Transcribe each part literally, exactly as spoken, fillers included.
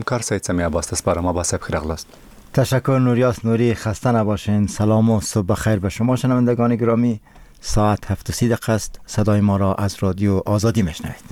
کار سید سمی عباس است. برای ما با سب خیر اغلاست. تشکر نوریاس نوری، خسته نباشین. سلام و صبح بخیر به شما شنوندگان گرامی. ساعت هفت و سی دقیقه است. صدای ما را از رادیو آزادی میشنوید.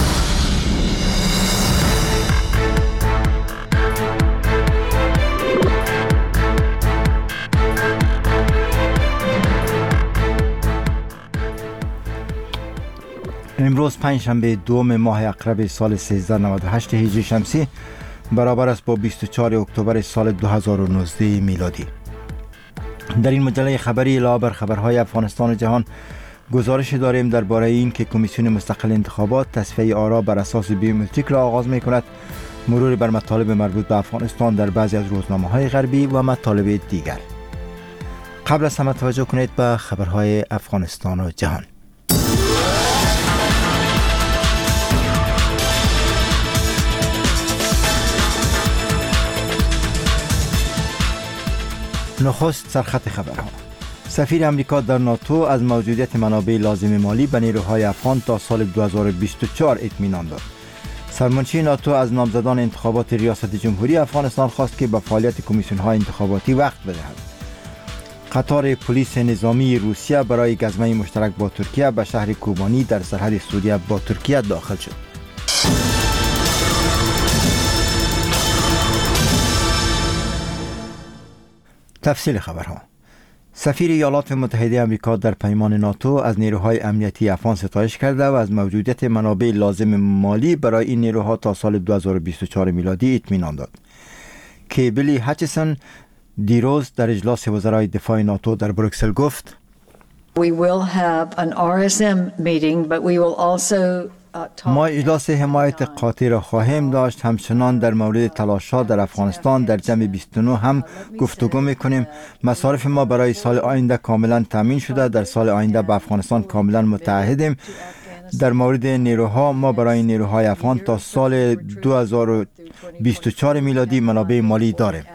امروز پنجشنبه دوم ماه اقرب سال سیزده نود و هشت هجری شمسی برابر است با بیست و چهار اکتبر سال دو هزار و نوزده میلادی. در این مجله خبری علاوه بر خبرهای افغانستان و جهان گزارش داریم درباره این که کمیسیون مستقل انتخابات تصفیه آرا بر اساس بیومتریک را آغاز می کند، مرور بر مطالب مربوط به افغانستان در بعضی از روزنامه‌های غربی و مطالب دیگر. قبل از همه توجه کنید به خبرهای افغانستان و جهان. نخست سرخط خبرها. سفیر امریکا در ناتو از موجودیت منابع لازم مالی به نیروهای افغان تا سال دو هزار و بیست و چهار اطمینان داد. سرمنشی ناتو از نامزدان انتخابات ریاست جمهوری افغانستان خواست که به فعالیت کمیسیون‌های انتخاباتی وقت بدهند. قطار پلیس نظامی روسیه برای گزمه مشترک با ترکیه به شهر کوبانی در سرحد سوریه با ترکیه داخل شد. تفصیل خبرها. سفیر ایالات متحده آمریکا در پیمان ناتو از نیروهای امنیتی افغان ستایش کرده و از موجودیت منابع لازم مالی برای این نیروها تا سال دو هزار و بیست و چهار میلادی اطمینان داد. کیبلی هچسون دیروز در اجلاس وزرای دفاع ناتو در بروکسل گفت: We will have an آر اس ام meeting, but we will also ما اجلاس حمایت قاطع را خواهیم داشت. همچنان در مورد تلاش‌ها در افغانستان در جمع بیست و نه هم گفتگو می‌کنیم. مصارف ما برای سال آینده کاملا تامین شده. در سال آینده به افغانستان کاملا متعهدیم. در مورد نیروها، ما برای نیروهای افغان تا سال دو هزار و بیست و چهار میلادی منابع مالی داریم.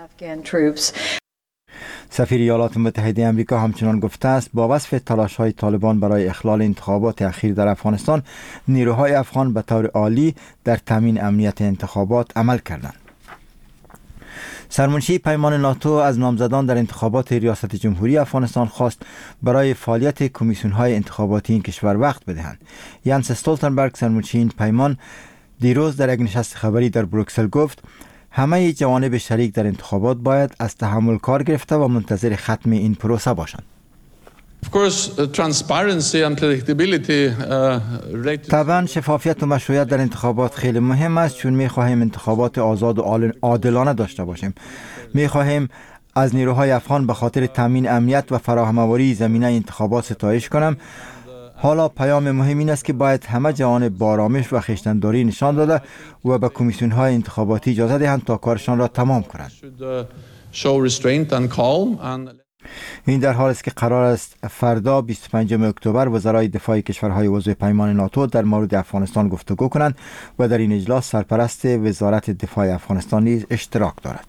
سفیر ایالات متحده آمریکا همچنان گفته است با وصف تلاش‌های طالبان برای اخلال انتخابات اخیر در افغانستان، نیروهای افغان به طور عالی در تامین امنیت انتخابات عمل کردند. سرمنشی پیمان ناتو از نامزدان در انتخابات ریاست جمهوری افغانستان خواست برای فعالیت کمیسیون‌های انتخاباتی این کشور وقت بدهند. یانس استولتنبرگ، سرمنشی این پیمان، دیروز در یک نشست خبری در بروکسل گفت همه جوانب شریک در انتخابات باید از تحمل کار گرفته و منتظر ختم این پروسه باشند. طبعا شفافیت و مشروعیت در انتخابات خیلی مهم است، چون می خواهیم انتخابات آزاد و عادلانه داشته باشیم. می خواهیم از نیروهای افغان به خاطر تامین امنیت و فراهم‌آوری زمینه انتخابات ستایش کنم. حالا پیام مهم این است که باید همه جوانب با آرامش و خویشتن‌داری نشان داده و به کمیسیون‌های انتخاباتی اجازه دهند تا کارشان را تمام کنند. این در حالی است که قرار است فردا بیست و پنجم اکتبر وزرای دفاع کشورهای عضو پیمان ناتو در مورد افغانستان گفتگو کنند و در این اجلاس سرپرست وزارت دفاع افغانستان نیز اشتراک دارد.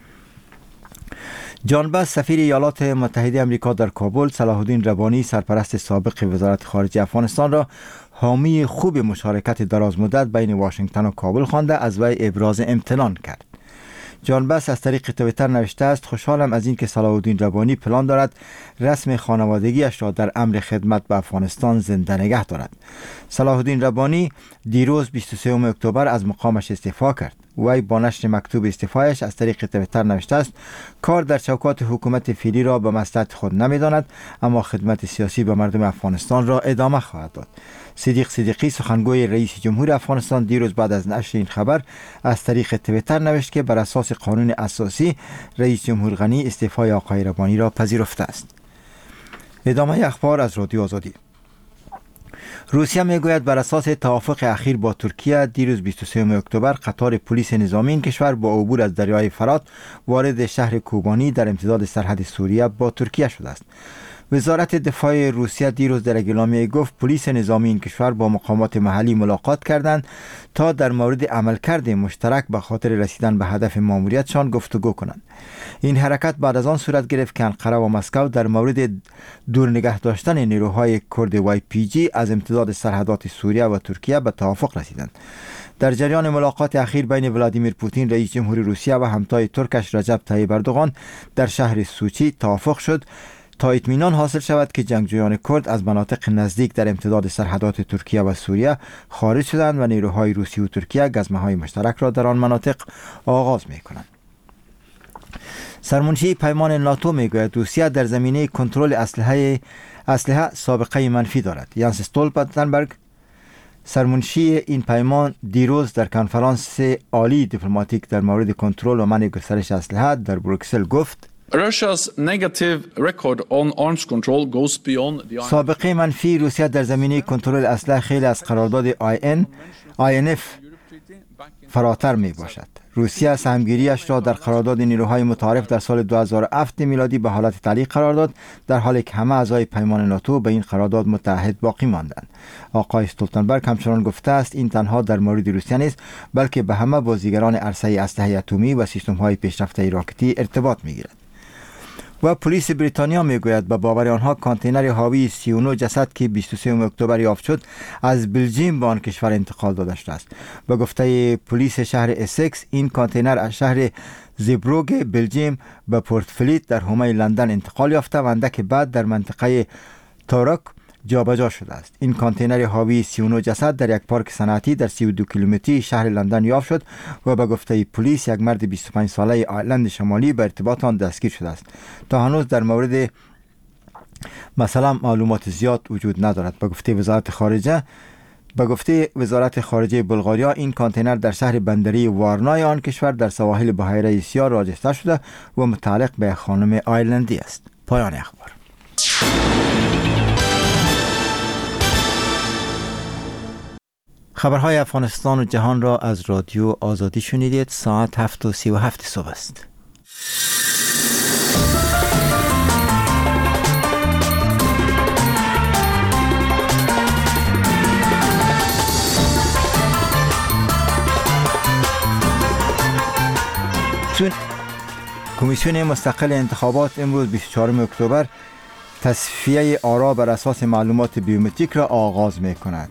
جان بس، سفیر ایالات متحده آمریکا در کابل، صلاح الدین ربانی، سرپرست سابق وزارت خارجه افغانستان را حامی خوب مشارکت دراز مدت بین واشنگتن و کابل خوانده از وی ابراز امتنان کرد. جان بس از طریق توییتر نوشته است: خوشحالم از این که صلاح الدین ربانی پلان دارد رسم خانوادگیش را در امر خدمت به افغانستان زنده نگه دارد. صلاح الدین ربانی دیروز بیست و سوم اکتبر از مقامش استعفا کرد. وی با نشر مکتوب استعفایش از طریق توییتر نوشته است: کار در چوکات حکومت فعلی را به مصلحت خود نمی‌داند، اما خدمت سیاسی به مردم افغانستان را ادامه خواهد داد. صدیق صدیقی، سخنگوی رئیس جمهور افغانستان، دیروز بعد از نشر این خبر از طریق توییتر نوشت که بر اساس قانون اساسی رئیس جمهور غنی استعفای آقای ربانی را پذیرفته است. ادامه اخبار از رادیو آزادی. روسیه میگوید بر اساس توافق اخیر با ترکیه دیروز بیست و سوم اکتبر قطار پلیس نظامی این کشور با عبور از دریای فرات وارد شهر کوبانی در امتداد سرحد سوریه با ترکیه شده است. وزارت دفاع روسیه دیروز در اعلامیه گفت پلیس نظامی این کشور با مقامات محلی ملاقات کردند تا در مورد عملکرد مشترک به خاطر رسیدن به هدف ماموریتشان گفتگو کنند. این حرکت بعد از آن صورت گرفت که انقره و مسکو در مورد دور نگه داشتن نیروهای کرد وای پی جی از امتداد سرحدات سوریه و ترکیه به توافق رسیدند. در جریان ملاقات اخیر بین ولادیمیر پوتین رئیس جمهوری روسیه و همتای ترکش رجب طیب اردوغان در شهر سوچی توافق شد تا اطمینان حاصل شود که جنگجویان کرد از مناطق نزدیک در امتداد سرحدات ترکیه و سوریه خارج شدند و نیروهای روسی و ترکیه گزمه‌های مشترک را در آن مناطق آغاز می‌کنند. سرمنشی پیمان ناتو میگوید روسیه در زمینه کنترل اسلحه اسلحه سابقه منفی دارد. یانس استولتنبرگ سرمنشی این پیمان دیروز در کنفرانس عالی دیپلماتیک در مورد کنترل و منع گسترش اسلحه در بروکسل گفت Russia's negative record on arms control goes beyond the سابقه منفی روسیه در زمینه کنترل اسلحه خیلی از قرارداد آی ان آی ان اف فراتر می باشد. روسیه سهمگیریش را در قرارداد نیروهای متعارف در سال دو هزار و هفت میلادی به حالت تعلیق قرار داد، در حالی که همه اعضای پیمان ناتو به این قرارداد متحد باقی ماندند. آقای استولتنبرگ همچنان گفته است این تنها در مورد روسیه نیست، بلکه به همه بازیگران عرصه اسلحه اتمی و سیستم‌های پیشرفته راکتی ارتباط می‌گیرد. و پلیس بریتانیا میگوید به باور آنها کانتینر حاوی سی و نه جسد که بیست و سوم اکتبر یافت شد از بلژیم به آن کشور انتقال داده شده است. به گفته پلیس شهر اسکس این کانتینر از شهر زیبروگ بلژیم به پورت فلیت در حومه لندن انتقال یافته و اندک بعد در منطقه تارک جابجا شده است. این کانتینر حاوی سی و نه جسد در یک پارک صنعتی در سی و دو کیلومتری شهر لندن یافت شد و به گفته پلیس یک مرد بیست و پنج ساله آیرلند شمالی به ارتباط آن دستگیر شده است. تا هنوز در مورد مثلا معلومات زیاد وجود ندارد. به گفته وزارت خارجه به گفته وزارت خارجه بلغاریا این کانتینر در شهر بندری وارنای آن کشور در سواحل بحیره سیاه راجسته شده و متعلق به خانم آیرلندی است. پایان اخبار. خبرهای افغانستان و جهان را از رادیو آزادی شنیدید. ساعت هفت و سی و هفت صبح است. کمیسیون مستقل انتخابات امروز بیست و چهارم اکتبر تصفیه آرا بر اساس معلومات بیومتریک را آغاز می کند.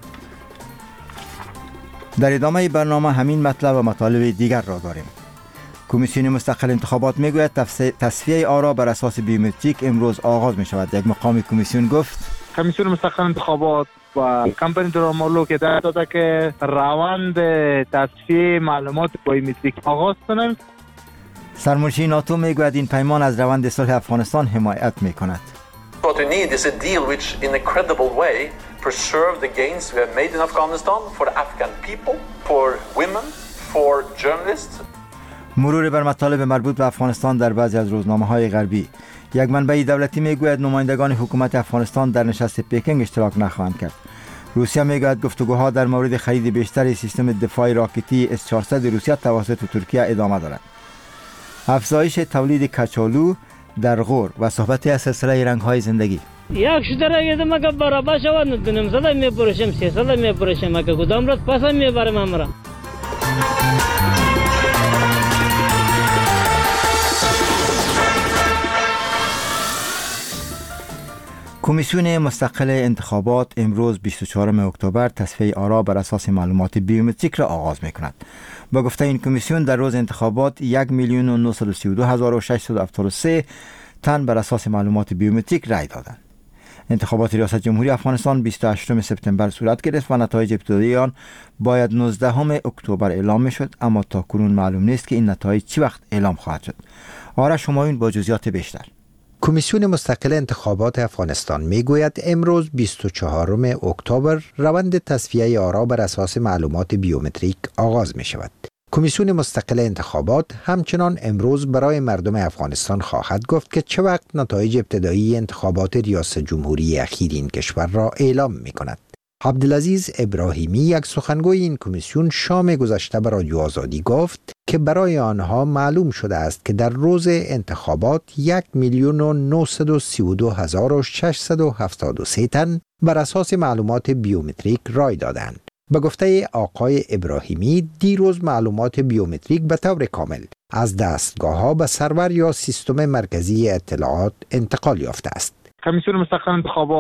در ادامه برنامه همین مطلب و مطالب دیگر را داریم. کمیسیون مستقل انتخابات میگوید تصفیه آرا بر اساس بیومتریک امروز آغاز می شود. یک مقام کمیسیون گفت کمیسیون مستقل انتخابات و کمپانی درامولو که در داده که روند تصفیه معلومات بیومتریک آغاز کنند. سرمنشی ناتو میگوید این پیمان از روند صلح افغانستان حمایت می کند. What we need is a deal which in a credible way preserve the gains we have made in Afghanistan for the Afghan people, for women, for journalists. مرور بر مطالب مربوط به افغانستان در بعضی از روزنامه‌های غربی. یک منبع دولتی میگوید نمایندگان حکومت افغانستان در نشست پکینگ اشتراک نخواهند کرد. روسیه میگوید گفتگوها در مورد خرید بیشتر سیستم دفاع راکتی اس چهارصد روسیه توسط ترکیه ادامه دارد. افزایش تولید کچالو در غور و صحبتی از سلسله رنگ‌های زندگی. یک شتره یه مگه برابر شود ندونم زده میپرشم سی ساله میپرشم مگه کدام روز پسم میبرم امرا. کمیسیون مستقل انتخابات امروز بیست و چهارم اکتبر تصفیه آرا بر اساس معلومات بیومتریک را آغاز می‌کند. با گفته این کمیسیون در روز انتخابات یک میلیون و نهصد و سی و دو هزار و ششصد و هفتاد و سه تن بر اساس معلومات بیومتریک رای دادند. انتخابات ریاست جمهوری افغانستان بیست و هشتم سپتامبر صورت گرفت و نتایج ابتدایی آن باید نوزدهم اکتبر اعلام می‌شد، اما تاکنون معلوم نیست که این نتایج چه وقت اعلام خواهد شد. آرش همایون با جزئیات بیشتر. کمیسیون مستقل انتخابات افغانستان میگوید امروز بیست و چهارم اکتبر روند تصفیه آرا بر اساس معلومات بیومتریک آغاز می شود. کمیسیون مستقل انتخابات همچنان امروز برای مردم افغانستان خواهد گفت که چه وقت نتایج ابتدایی انتخابات ریاست جمهوری اخیر این کشور را اعلام می کند. عبدالعزیز ابراهیمی یک سخنگوی این کمیسیون شام گذشته به رادیو آزادی گفت که برای آنها معلوم شده است که در روز انتخابات یک میلیون و نهصد و سی و دو هزار و ششصد و هفتاد و سه تن بر اساس معلومات بیومتریک رای دادند. به گفته آقای ابراهیمی دیروز معلومات بیومتریک به طور کامل از دستگاه ها به سرور یا سیستم مرکزی اطلاعات انتقال یافته است. کمیسیون مستقل انتخابات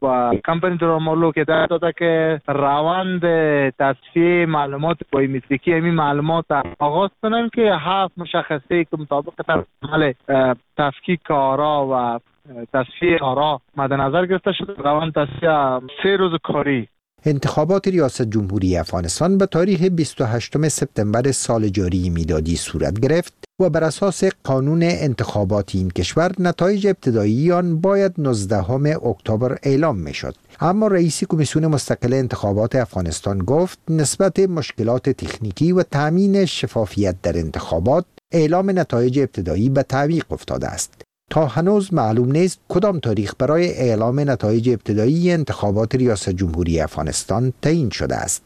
و کمپانی درامولو که در داده که روند تصفیه معلومات بایومتریکی همین معلومات آغاز کنن که هفت مشخصه که مطابق عمل تفکیک آرا و تصفیه آرا مد نظر گرفته شده. روند تصفیه سه روز کاری. انتخابات ریاست جمهوری افغانستان به تاریخ بیست و هشتم سپتامبر سال جاری میلادی صورت گرفت و بر اساس قانون انتخابات این کشور نتایج ابتدایی آن باید نوزدهم اکتبر اعلام میشد. اما رئیس کمیسیون مستقل انتخابات افغانستان گفت نسبت مشکلات تکنیکی و تامین شفافیت در انتخابات اعلام نتایج ابتدایی به تعویق افتاده است. تا هنوز معلوم نیست کدام تاریخ برای اعلام نتایج ابتدایی انتخابات ریاست جمهوری افغانستان تعیین شده است.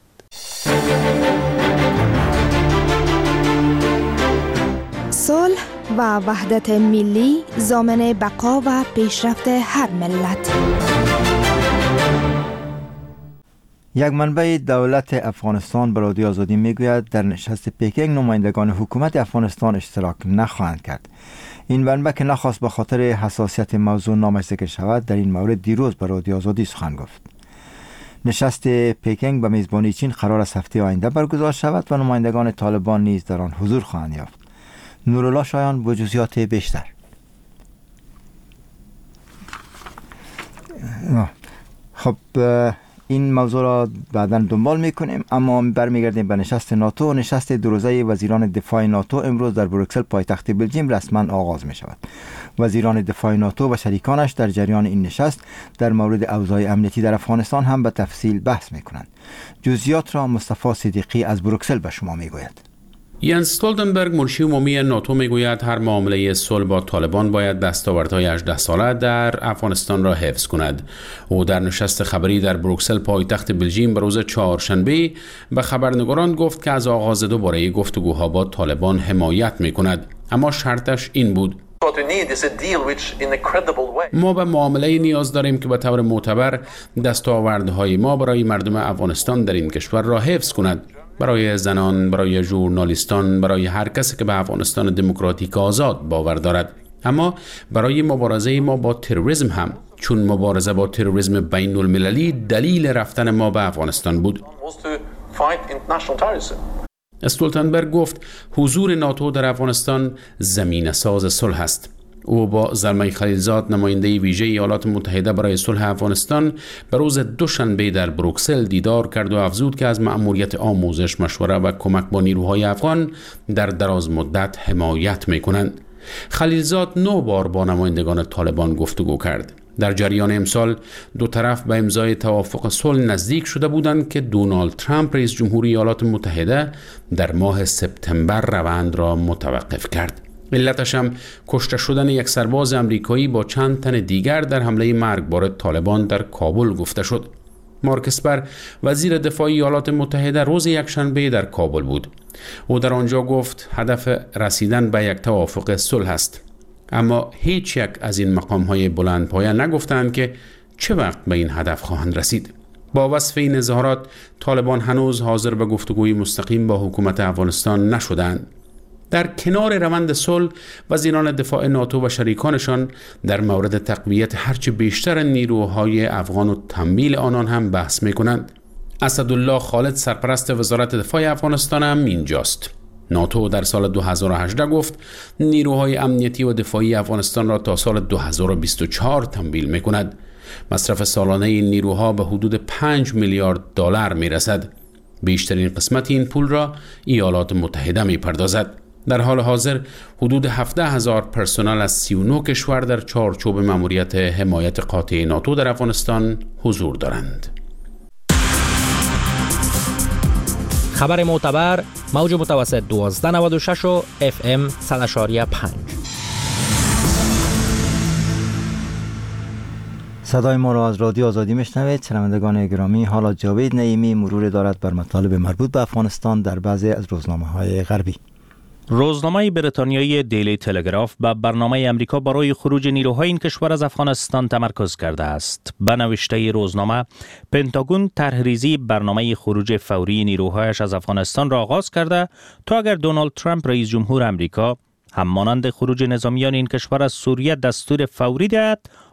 صلح و وحدت ملی ضامن بقا و پیشرفت هر ملت. یک منبع دولت افغانستان به رادیو آزادی میگوید در نشست پکینگ نمایندگان حکومت افغانستان اشتراک نخواهند کرد. این منبع که نخواست به خاطر حساسیت موضوع نامش ذکر شود در این مورد دیروز به رادیو آزادی سخن گفت. نشست پکینگ به میزبانی چین قرار است هفته آینده برگزار شود و نمایندگان طالبان نیز در آن حضور خواهند یافت. نورالله شایان با جزئیات بیشتر. خب این موضوع را بعداً دنبال میکنیم، اما برمیگردیم به نشست ناتو. نشست دو روزه وزیران دفاع ناتو امروز در بروکسل پایتخت بلژیم رسما آغاز می شود. وزیران دفاع ناتو و شریکانش در جریان این نشست در مورد اوضاع امنیتی در افغانستان هم به تفصیل بحث می کنند. جزئیات را مصطفی صدیقی از بروکسل به شما می گوید. ینس استولتنبرگ منشی عمومی ناتو میگوید هر معامله صلح با طالبان باید دستاوردهای هجده ساله در افغانستان را حفظ کند. او در نشست خبری در بروکسل پایتخت بلژیم به روز چهارشنبه به خبرنگاران گفت که از آغاز دوباره گفتگوها با طالبان حمایت میکند، اما شرطش این بود: ما به معامله نیاز داریم که به طور معتبر دستاوردهای ما برای مردم افغانستان در این کشور را حفظ کند، برای زنان، برای ژورنالیستان، برای هر کسی که به افغانستان دموکراتیک آزاد باور دارد، اما برای مبارزه ما با تروریسم هم، چون مبارزه با تروریسم بین المللی دلیل رفتن ما به افغانستان بود. استولتنبرگ گفت حضور ناتو در افغانستان زمینه ساز صلح است. او با زلمه خلیلزاد نماینده ویژه ایالات متحده برای صلح افغانستان به روز دوشنبه در بروکسل دیدار کرد و افزود که از مأموریت آموزش، مشوره و کمک با نیروهای افغان در دراز مدت حمایت می‌کنند. خلیلزاد نو بار با نمایندگان طالبان گفتگو کرد. در جریان امسال دو طرف به امضای توافق صلح نزدیک شده بودند که دونالد ترامپ رئیس جمهوری ایالات متحده در ماه سپتامبر روند را متوقف کرد. علتش هم کشته شدن یک سرباز امریکایی با چند تن دیگر در حمله مرگبار طالبان در کابل گفته شد. مارک اسپر وزیر دفاع ایالات متحده روز یکشنبه در کابل بود. او در آنجا گفت هدف رسیدن به یک توافق صلح است، اما هیچ یک از این مقام‌های بلندپایه نگفتند که چه وقت به این هدف خواهند رسید. با وصف این اظهارات طالبان هنوز حاضر به گفتگوی مستقیم با حکومت افغانستان نشدند. در کنار روند صلح، وزیران دفاع ناتو و شریکانشان در مورد تقویت هرچه بیشتر نیروهای افغان و تمویل آنان هم بحث می‌کنند. اسدالله خالد سرپرست وزارت دفاع افغانستان هم اینجاست. ناتو در سال دو هزار و هجده گفت نیروهای امنیتی و دفاعی افغانستان را تا سال دو هزار و بیست و چهار تمویل می‌کند. مصرف سالانه این نیروها به حدود پنج میلیارد دلار می‌رسد. بیشترین قسمت این پول را ایالات متحده می‌پردازد. در حال حاضر حدود هفده هزار پرسنل از سی و نه کشور در چارچوب مأموریت حمایت قاطع ناتو در افغانستان حضور دارند. خبر معتبر، موج متوسط دوازده نود و شش و اف ام صد و پنج. صدای ما را از رادیو آزادی میشنوید. شنوندگان گرامی، حالا جاوید نعیمی مرور دارد بر مطالب مربوط به افغانستان در بعضی از روزنامه‌های غربی. روزنامه بریتانیایی دیلی تلگراف به برنامه امریکا برای خروج نیروهای این کشور از افغانستان تمرکز کرده است. به نوشته روزنامه، پنتاگون طرح ریزی برنامه خروج فوری نیروهایش از افغانستان را آغاز کرده تا اگر دونالد ترامپ رئیس جمهور امریکا هم مانند خروج نظامیان این کشور از سوریه دستور فوری دهد،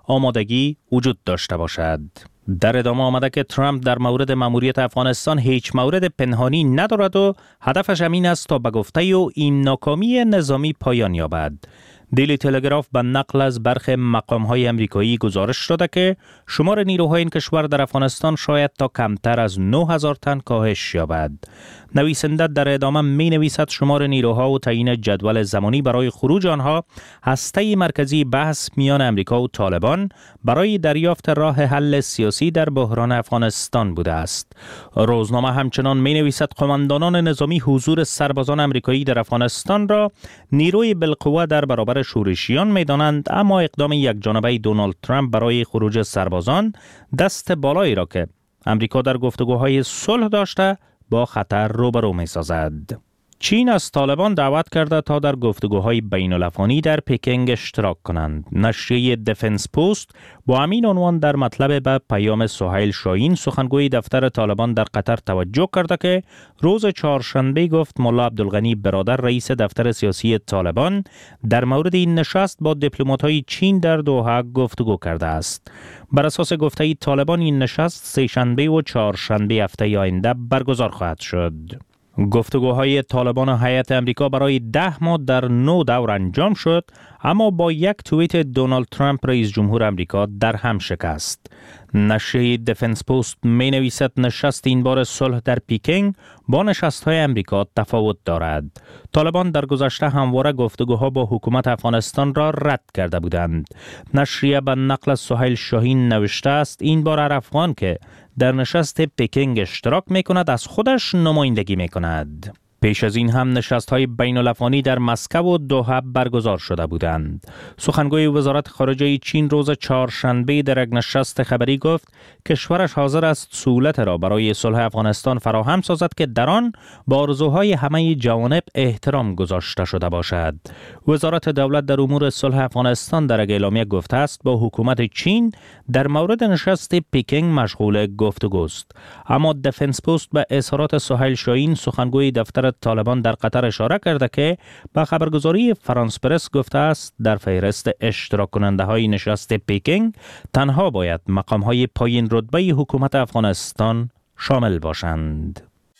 آمادگی وجود داشته باشد. در ادامه آمده که ترامپ در مورد ماموریت افغانستان هیچ مورد پنهانی ندارد و هدفش همین است تا به گفته او این ناکامی نظامی پایان یابد. دیلی تلگراف به نقل از برخی مقام‌های امریکایی گزارش داده که شمار نیروهای این کشور در افغانستان شاید تا کمتر از نه هزار تن کاهش یابد. نویسنده در ادامه می نویسد شمار نیروها و تعیین جدول زمانی برای خروج آنها هسته مرکزی بحث میان امریکا و طالبان برای دریافت راه حل سیاسی در بحران افغانستان بوده است. روزنامه همچنان می نویسد قماندانان نظامی حضور سربازان امریکایی در افغانستان را نیروی بالقوه در برابر شورشیان می دانند، اما اقدام یک جانبه دونالد ترامپ برای خروج سربازان دست بالایی را که امریکا در گفتگوهای صلح داشته با خطر روبرو می سازد. چین از طالبان دعوت کرده تا در گفتگوهای بین الافغانی در پکینگ اشتراک کنند. نشریه دفنس پوست با همین عنوان در مطلب به پیام سهیل شاهین سخنگوی دفتر طالبان در قطر توجه کرده که روز چهارشنبه گفت ملا عبدالغنی برادر رئیس دفتر سیاسی طالبان در مورد این نشست با دیپلمات‌های چین در دوحه گفتگو کرده است. بر اساس گفته طالبان این نشست سه شنبه و چهارشنبه هفته آینده برگزار خواهد شد. گفتگوهای طالبان و هیئت امریکا برای ده ماه در نو دور انجام شد، اما با یک توییت دونالد ترامپ رئیس جمهور امریکا در هم شکست. نشریه دفنس پوست می نویسد نشست این بار صلح در پکینگ با نشست‌های امریکا تفاوت دارد. طالبان در گذشته همواره گفتگوها با حکومت افغانستان را رد کرده بودند. نشریه به نقل از سهیل شاهین نوشته است این بار هر افغان که در نشست پکینگ اشتراک می کند از خودش نمایندگی می کند. پیش از این هم نشست‌های بین الافغانی در مسکو و دوحه برگزار شده بودند. سخنگوی وزارت خارجه چین روز چهارشنبه در یک نشست خبری گفت کشورش حاضر است سهولت را برای صلح افغانستان فراهم سازد که در آن با آرزوهای همه جوانب احترام گذاشته شده باشد. وزارت دولت در امور صلح افغانستان در یک اعلامیه گفته است با حکومت چین در مورد نشست پکینگ مشغول گفتگوست. اما دفنس پوست به اظهارات سهیل شاهین سخنگوی دفتر طالبان در قطر اشاره کرده که با خبرگزاری فرانس پرس گفته است در فهرست اشتراک کننده های نشست پکینگ تنها باید مقام های پایین رتبه حکومت افغانستان شامل باشند.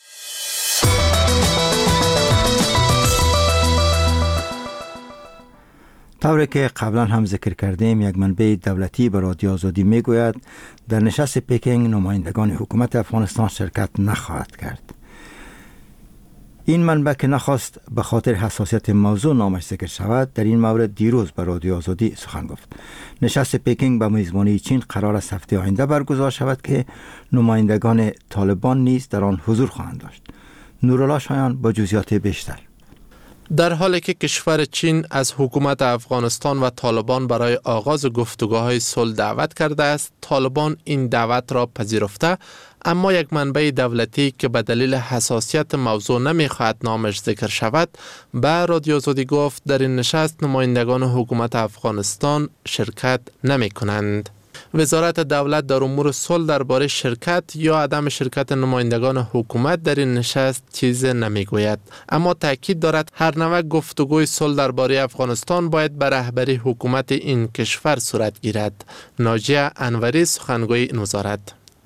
طوری که قبلا هم ذکر کردیم یک منبع دولتی به رادیو آزادی می گوید در نشست پکینگ نمایندگان حکومت افغانستان شرکت نخواهد کرد. این منبع که نخواست به خاطر حساسیت موضوع نامش ذکر شود در این مورد دیروز به رادیو آزادی سخن گفت. نشست پکینگ به میزبانی چین قرار است هفته آینده برگزار شود که نمایندگان طالبان نیز در آن حضور خواهند داشت. نورالله شایان با جزئیات بیشتر. در حالی که کشور چین از حکومت افغانستان و طالبان برای آغاز گفتگوهای صلح دعوت کرده است، طالبان این دعوت را پذیرفته، اما یک منبع دولتی که به دلیل حساسیت موضوع نمیخواهد نامش ذکر شود به رادیو آزادی گفت در این نشست نمایندگان حکومت افغانستان شرکت نمی کنند. وزارت دولت در امور صلح درباره شرکت یا عدم شرکت نمایندگان حکومت در این نشست چیز نمیگوید، اما تاکید دارد هر نوع گفتگوی صلح درباره افغانستان باید به رهبری حکومت این کشور صورت گیرد. ناجیه انوری سخنگوی این وزارت: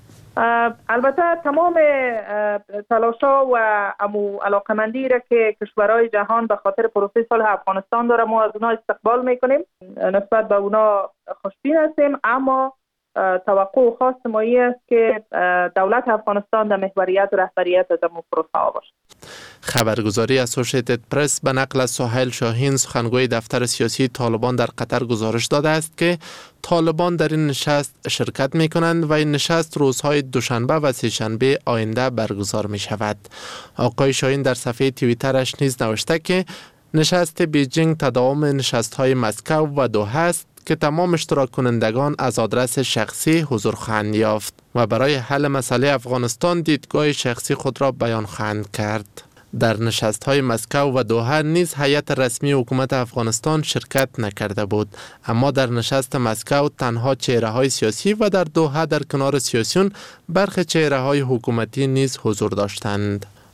البته تمام تلاش‌ها و امو علاقمندی را که کشورهای جهان به خاطر پروسه صلح افغانستان داره ما از اونا استقبال میکنیم، نسبت به اونا خوشبین هستیم، اما توقع خاص ما است که دولت افغانستان در محوریت و رهبریت از امو پروسه ها باشه. خبرگزاری اسوسییتد پرس به نقل از سهیل شاهین سخنگوی دفتر سیاسی طالبان در قطر گزارش داده است که طالبان در این نشست شرکت می کنند و این نشست روزهای دوشنبه و سه‌شنبه آینده برگزار می شود. آقای شاهین در صفحه توییترش نیز نوشته که نشست بیجینگ تداوم نشست های مسکو و دوحه است که تمام اشتراک کنندگان از آدرس شخصی حضور خواهند یافت و برای حل مسئله افغانستان دیدگاه شخصی خود را بیان خواهند کرد. در نشست‌های مسکو و دوحه نیز هیئت رسمی حکومت افغانستان شرکت نکرده بود، اما در نشست مسکو تنها چهره‌های سیاسی و در دوحه در کنار سیاسیون برخی چهره‌های حکومتی نیز حضور داشتند.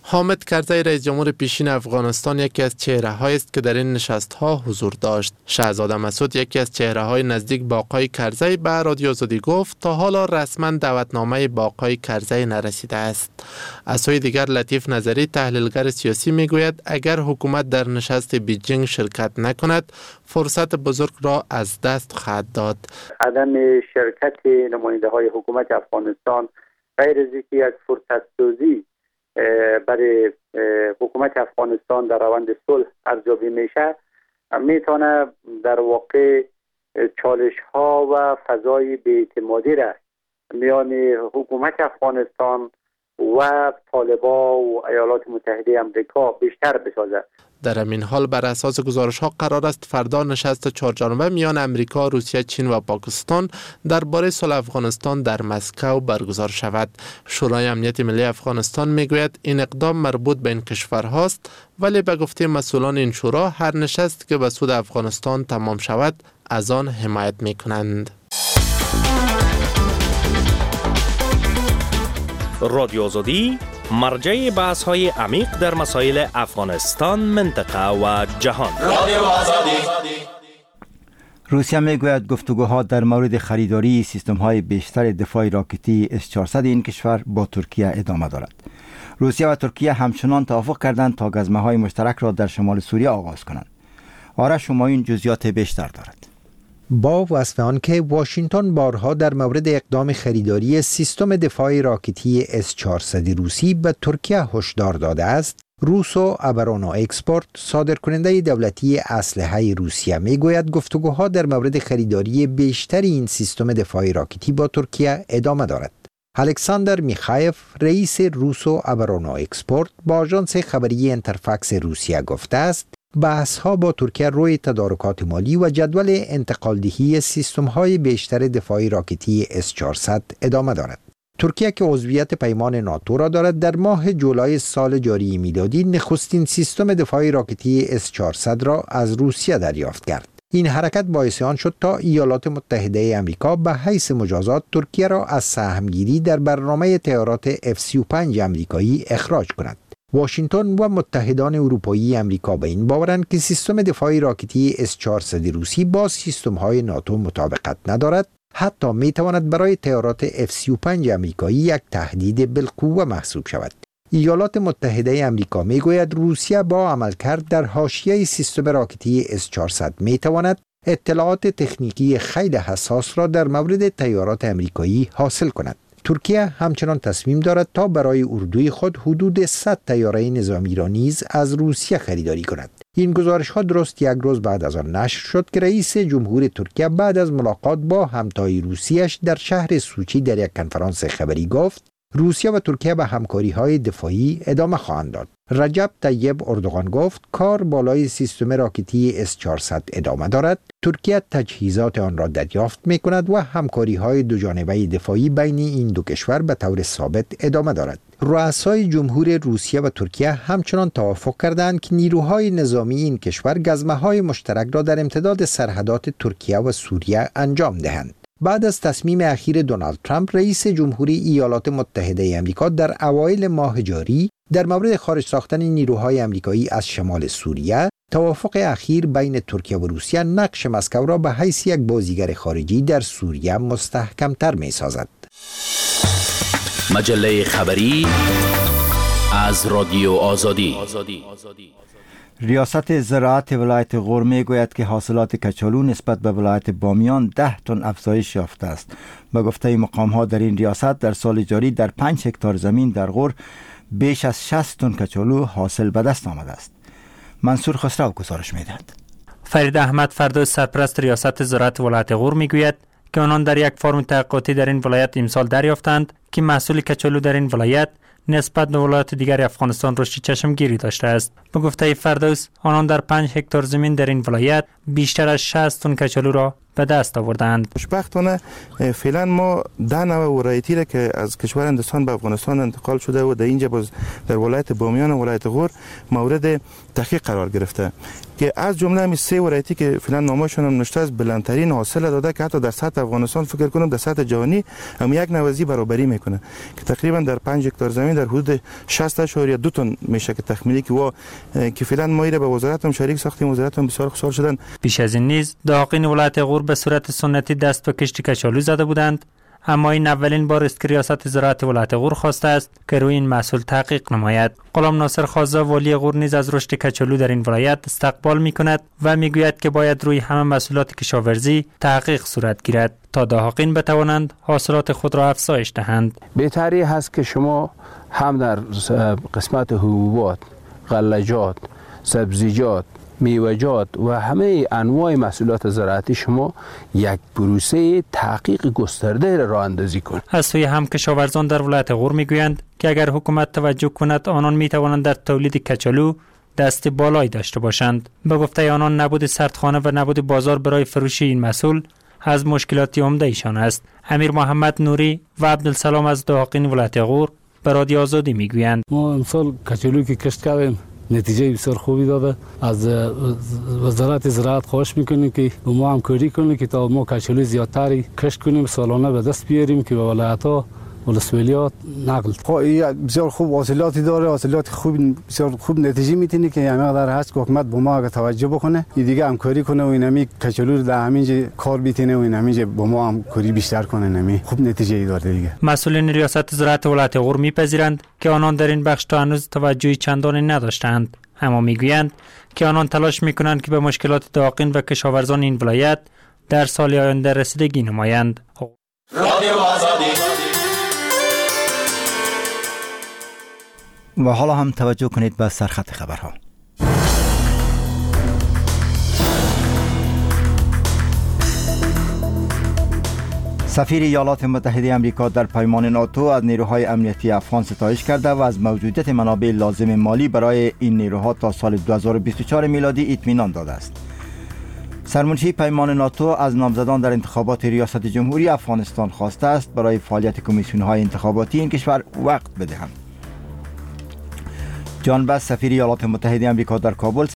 حامد کرزی رئیس جمهور پیشین افغانستان یکی از چهره‌هایی است که در این نشست‌ها حضور داشت. شهزاده مسعود یکی از چهره‌های نزدیک با آقای کرزی به رادیو آزادی گفت تا حالا رسما دعوتنامه با آقای کرزی نرسیده است. از سوی دیگر لطیف نظری تحلیلگر سیاسی میگوید اگر حکومت در نشست بیجینگ شرکت نکند فرصت بزرگ را از دست خواهد داد. عدم شرکت نماینده‌های حکومت افغانستان غیر از اینکه یک فرصت سازی برای حکومت افغانستان در روند صلح ارزیابی میشه، میتونه در واقع چالش ها و فضای بی‌اعتمادی را میان حکومت افغانستان و طالبان و ایالات متحده آمریکا بیشتر بسازد. در همین حال بر اساس گزارش ها قرار است فردا نشست چهارجانبه میان امریکا، روسیه، چین و پاکستان درباره صلح افغانستان در مسکو برگزار شود. شورای امنیت ملی افغانستان میگوید این اقدام مربوط به این کشورهاست، ولی به گفته مسئولان این شورا هر نشست که به سود افغانستان تمام شود از آن حمایت میکنند. رادیو آزادی مرجع بحث های عمیق در مسائل افغانستان، منطقه و جهان. روسیه میگوید گفتگوها در مورد خریداری سیستم های بیشتر دفاع راکتی اس چهارصد این کشور با ترکیه ادامه دارد. روسیه و ترکیه همچنان توافق کردند تا گزمه های مشترک را در شمال سوریه آغاز کنند. آرش همایون جزئیات بیشتر دارد. با وصف آن که واشنگتن بارها در مورد اقدام خریداری سیستم دفاع راکتی اس چهارصد روسی به ترکیه هشدار داده است، روسو ابرانو اکسپورت صادر کننده دولتی اسلحه روسیه میگوید گفتگوها در مورد خریداری بیشتر این سیستم دفاع راکتی با ترکیه ادامه دارد. الکساندر میخایف رئیس روسو ابرانو اکسپورت با آژانس خبری انترفاکس روسیه گفته است بحث ها با ترکیه روی تدارکات مالی و جدول انتقال دهی سیستم های بیشتر دفاعی راکتی اس چهارصد ادامه دارد. ترکیه که عضویت پیمان ناتو را دارد در ماه جولای سال جاری میلادی نخستین سیستم دفاعی راکتی اس چهارصد را از روسیه دریافت کرد. این حرکت باعث آن شد تا ایالات متحده آمریکا به حیث مجازات ترکیه را از سهمگیری در برنامه طیارات اف سی و پنج آمریکایی اخراج کند. واشنگتن و متحدان اروپایی آمریکا به این باورند که سیستم دفاعی راکتی اس چهارصد روسی با سیستم های ناتو مطابقت ندارد، حتی می تواند برای طیارات اف سی و پنج آمریکایی یک تهدید بالقوه محسوب شود. ایالات متحده آمریکا می گوید روسیه با عملکرد در حاشیه سیستم راکتی اس چهارصد می تواند اطلاعات تکنیکی خیلی حساس را در مورد طیارات آمریکایی حاصل کند. ترکیه همچنان تصمیم دارد تا برای اردوی خود حدود صد طیاره نظامی را نیز از روسیه خریداری کند. این گزارش ها درست یک روز بعد از آن نشر شد که رئیس جمهور ترکیه بعد از ملاقات با همتای روسیش در شهر سوچی در یک کنفرانس خبری گفت روسیه و ترکیه به همکاری های دفاعی ادامه خواهند داد. رجب طیب اردوغان گفت کار بالای سیستم راکتی اس چهارصد ادامه دارد. ترکیه تجهیزات آن را دریافت می کند و همکاری های دو جانبه دفاعی بین این دو کشور به طور ثابت ادامه دارد. رؤسای جمهور روسیه و ترکیه همچنان توافق کردند که نیروهای نظامی این کشور گزمه های مشترک را در امتداد سرحدات ترکیه و سوریه انجام دهند. بعد از تصمیم اخیر دونالد ترامپ رئیس جمهوری ایالات متحده آمریکا در اوایل ماه جاری در مورد خارج ساختن نیروهای آمریکایی از شمال سوریه، توافق اخیر بین ترکیه و روسیه نقش مسکو را به حیث یک بازیگر خارجی در سوریه مستحکم‌تر می‌سازد. مجله خبری از رادیو آزادی. ریاست زراعت ولایت غور می گوید که حاصلات کچالو نسبت به ولایت بامیان ده تن افزایش یافته است. به گفته مقام ها در این ریاست در سال جاری در پنج هکتار زمین در غور بیش از شصت تن کچالو حاصل به دست آمده است. منصور خسرو گزارش می دهد. فرید احمد فردوس سرپرست ریاست زراعت ولایت غور می گوید که آنان در یک فرم تحقیقاتی در این ولایت امسال دریافتند که محصول کچالو در این ولایت نسبت به ولایات دیگر افغانستان رشد چشمگیری داشته است. به گفته فردوس آنان در پنج هکتار زمین در این ولایت بیشتر از شصت تن کچالو را به دست آوردند. خوشبختانه فعلا ما ده نوع ورایتی را که از کشور هندوستان به افغانستان انتقال شده و در اینجا باز در ولایت بامیان و ولایت غور مورد تحقیق قرار گرفته که از جمله همین سه ورایتی که فعلا نامشون هم نوشته است بلندترین حاصل داده که حتی در سطح افغانستان فکر کنم در سطح جهانی هم یک نوازی برابری میکنه که تقریبا در پنج هکتار زمین در حدود شصت اشاریه دو تن میشه که تخمیلی که و که فعلا ما ایره به وزارت هم شریک ساختیم. وزارت هم بسیار خوشحال شدن. پیش از این نیز داغین ولایت غور به صورت سنتی دست به کشت کچالو زده بودند، اما این اولین بار است که ریاست زراعت ولایت غور خواسته است که روی این محصول تحقیق نماید. غلام ناصر خازا والی غور نیز از رشد کچالو در این ولایت استقبال می‌کند و میگوید که باید روی همه محصولات کشاورزی تحقیق صورت گیرد تا دهقان بتوانند حاصلات خود را افزایش دهند. بهتری هست که شما هم در قسمت حبوبات، غلجات، سبزیجات، میوه‌جات و همه انواع محصولات زراعتی شما یک پروسه تحقیق گسترده را راه اندازی کنید. از سوی هم کشاورزان در ولایت غور میگویند که اگر حکومت توجه کند آنان میتوانند در تولید کچالو دست بالایی داشته باشند. به گفته آنان نبود سردخانه و نبود بازار برای فروش این محصول از مشکلات عمده ایشان است. امیر محمد نوری و عبدالسلام از دهقان ولایت غور به رادیو آزادی میگویند ما امسال کچالو که کشت کردیم نتیجه بسیار خوبی داده. از وزارت زراعت خواهش میکنیم که با ما همکاری کنیم که تا ما کچالو زیادتری کشت کنیم، سالانه به دست بیاریم که به ولایت‌ها ولسوالیات نقل. بسیار خوب حاصلاتی داره، حاصلات خوب بسیار خوب نتیجه میتونه که همه قدر هست که حکومت با ما اگه توجه بکنه این دیگه همکاری کنه و اینمی کچالو در همینجا کار بیتونه و اینمی با ما همکاری بیشتر کنه، نمی خوب نتیجه ای داره دیگه. مسئولین ریاست زراعت ولایت غور میپذیرند که آنان در این بخش تا هنوز توجهی چندانی نداشتند، اما میگویند که آنان تلاش میکنند که به مشکلات دهقان و کشاورزان این ولایت در سال آینده رسیدگی نمایند. و حالا هم توجه کنید به سرخط خبرها. سفیر ایالات متحده آمریکا در پیمان ناتو از نیروهای امنیتی افغان ستایش کرده و از موجودیت منابع لازم مالی برای این نیروها تا سال دو هزار و بیست و چهار میلادی اطمینان داده است. سرمنشی پیمان ناتو از نامزدان در انتخابات ریاست جمهوری افغانستان خواسته است برای فعالیت کمیسیون‌های انتخاباتی این کشور وقت بدهند. جان بس سفیر ایالات متحده آمریکا در کابل